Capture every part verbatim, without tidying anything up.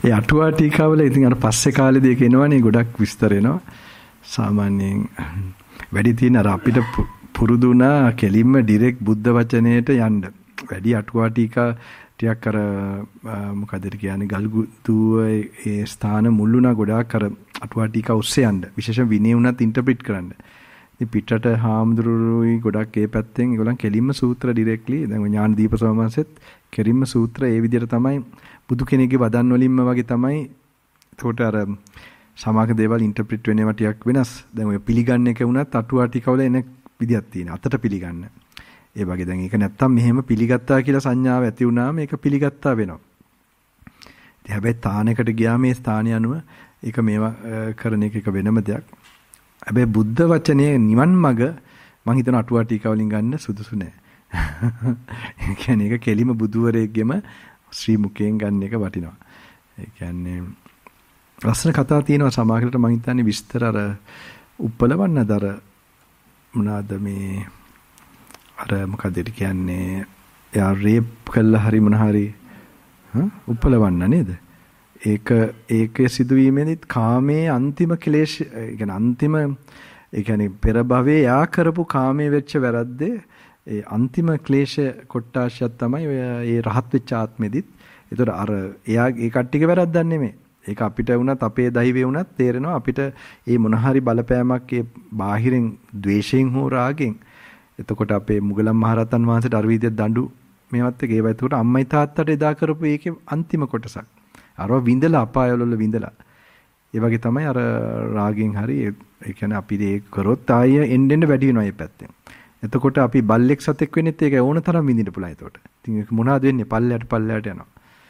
ඒ අටුවා ටීකාවල ඉතින් අර පස්සේ කාලේදී ඒක එනවනේ ගොඩක් විස්තර එනවා. සාමාන්‍යයෙන් වැඩි තියෙන අර අපිට පුරුදු වුණා කෙලින්ම ඩිරෙක්ට් බුද්ධ වචනයට යන්න. වැඩි අටුවා ටීකා ටිකක් අර මොකද කියන්නේ ගල්ගුතුවේ ඒ ස්ථාන මුල් වුණා ගොඩාක් අර අටුවා ටීකා ඔස්සේ යන්න. විශේෂයෙන් විනය උනත් ඉන්ටර්ප්‍රිට් කරන්න. ඉතින් පිටරට හාමුදුරුවෝයි ගොඩක් ඒ පැත්තෙන් ඒගොල්ලන් කෙලින්ම සූත්‍ර ඩිරෙක්ට්ලි දැන් ඥාන දීප සෝමංශෙත් කෙලින්ම සූත්‍ර ඒ විදිහට තමයි බුදු කෙනෙක්ගේ වදන් වලින්ම වගේ තමයි. ඒකට අර සමාග දේවල් ඉන්ටර්ප්‍රිට් වෙනවා ටිකක් වෙනස්. දැන් ඔය පිළිගන්න එක වුණත් අටුවා ටිකවල එන විදියක් තියෙනවා. අතට පිළිගන්න. ඒ වගේ දැන් ඒක නැත්තම් මෙහෙම පිළිගත්තා කියලා සංඥාව ඇති වුණාම ඒක පිළිගත්තා වෙනවා. ඉතින් හැබැයි තානෙකට ගියා මේ ස්ථානය අනුව ඒක මේවා කරන එක එක වෙනම දෙයක්. හැබැයි බුද්ධ වචනේ නිවන් මඟ මම හිතන අටුවා ටීකා වලින් ගන්න සුදුසු නෑ. ඒ කියන්නේ ඒක කෙලිම බුදුවරයෙක්ගෙම ශ්‍රී මුඛයෙන් ගන්න එක වටිනවා. ඒ කියන්නේ ලස්සන කතා තියෙනවා සමාජයට මම හිතන්නේ විස්තර අර උප්පලවන්නද අර මොනවාද මේ අර මොකද කියන්නේ යා රේප් කළා හරි මොන හරි හා උප්පලවන්න නේද? ඒක ඒකේ සිදුවීමෙදිත් කාමයේ අන්තිම ක්ලේශ ඒ කියන්නේ අන්තිම ඒ කියන්නේ පෙර භවයේ යා කරපු කාමයේ වෙච්ච වැරද්දේ ඒ අන්තිම ක්ලේශ කොට්ටාශයක් තමයි ඔය ඒ රහත් වෙච්ච ආත්මෙදිත්. ඒතර අර එයා ඒ කට්ටියගේ වැරද්දක් නෙමෙයි. ඒක අපිට වුණත් අපේ දෛවයේ වුණත් තේරෙනවා අපිට මේ මොන හරි බලපෑමක් ඒ බාහිරින් ද්වේෂයෙන් හෝ රාගෙන් එතකොට අපේ මුගලන් මහරහතන් වහන්සේට අර විදිහට දඬු මේවත් එක ඒවා එතකොට අම්මයි තාත්තට එදා කරපු ඒකේ අන්තිම කොටසක්. අරව විඳලා අපායවල විඳලා. ඒ වගේ තමයි අර රාගෙන් හරි ඒ කියන්නේ අපි ඒක කරොත් ආය එන්න එන්න වැඩි වෙනවා මේ පැත්තෙන්. එතකොට අපි බල්ලෙක් සතෙක් වෙන්නෙත් ඒක ඕන තරම් විඳින්න පුළුවන් එතකොට. ඉතින් ඒක මොනවද වෙන්නේ? පල්ලයට පල්ලයට යනවා.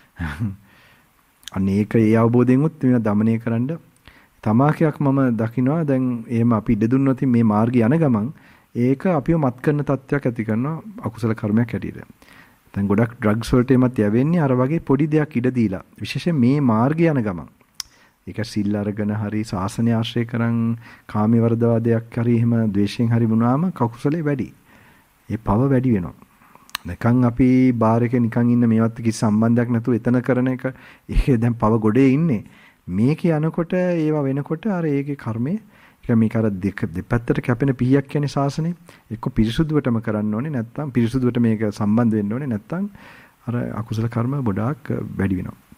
අනේක ඒ අවබෝධයෙන් උත් මේවා দমনය කරන්න තමාකයක් මම දකිනවා. දැන් එහෙම අපි ඉඩ දුන්නොත් මේ මාර්ගය යන ගමන් ඒක අපිව මත් කරන තත්ත්වයක් ඇති කරනවා අකුසල කර්මයක් හැටියට. දැන් ගොඩක් ඩ්‍රග්ස් වලට එමත් යවෙන්නේ අර වගේ පොඩි දෙයක් ඉඩ දීලා. විශේෂයෙන් මේ මාර්ගය යන ගමන්. ඒක සිල් අරගෙන හරි සාසනය ආශ්‍රය කරන් කාමී වර්ධවාදයක් හරි එහෙම ද්වේෂයෙන් හරි වුණාම කකුසලේ වැඩි. ඒ පව වැඩි වෙනවා. නිකන් අපි බාර් එකේ නිකන් ඉන්න මේවත් කිසි සම්බන්ධයක් නැතුව එතන කරන එක ඒකේ දැන් පව ගොඩේ ඉන්නේ. මේක යනකොට ඒවා වෙනකොට අර ඒකේ කර්මය ඒක මේක අර දෙක දෙපැත්තට කැපෙන පිහියක් කියන්නේ ශාසනේ. එක්ක පිරිසුදුවටම කරන්න ඕනේ නැත්නම් පිරිසුදුවට මේක සම්බන්ධ වෙන්න ඕනේ නැත්නම් අර අකුසල කර්ම ගොඩාක් වැඩි වෙනවා.